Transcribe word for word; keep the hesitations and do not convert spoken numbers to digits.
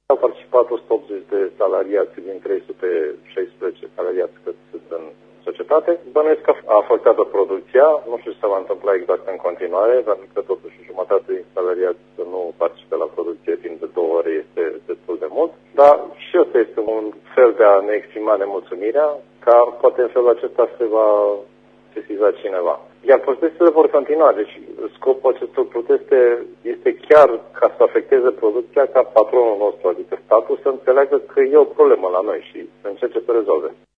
Au participat o sută optzeci de salariați din trei sute șaisprezece salariați cât sunt în societate. Bănuiesc că a afectat producția, nu știu ce se va întâmpla exact în continuare, pentru că totuși jumătate din salariați să nu participe la producție timp de două ore este destul de mult. Dar și ăsta este un fel de a ne exprima nemulțumirea, ca poate în felul acesta se va sesiza cineva. Iar protestele vor continua, deci scopul acestor proteste este chiar ca să afecteze producția, ca patronul nostru, adică statul, să înțeleagă că e o problemă la noi și să încerce să rezolve.